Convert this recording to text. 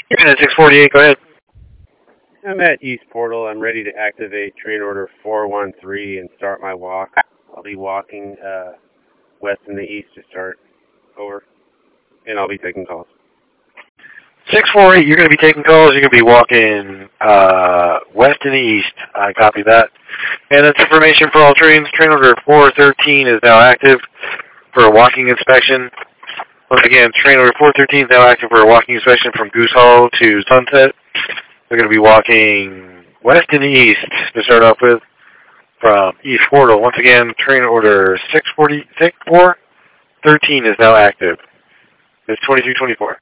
Yeah, 648, go ahead. I'm at East Portal. I'm ready to activate train order 413 and start my walk. I'll be walking west and the east to start. Over. And I'll be taking calls. 648, you're going to be taking calls. You're going to be walking west and east. I copy that. And that's information for all trains. Train order 413 is now active for a walking inspection. Once again, train order 413 is now active for a walking inspection from Goose Hall to Sunset. They're going to be walking west and east to start off with from East Portal. Once again, train order 413 is now active. It's 2324.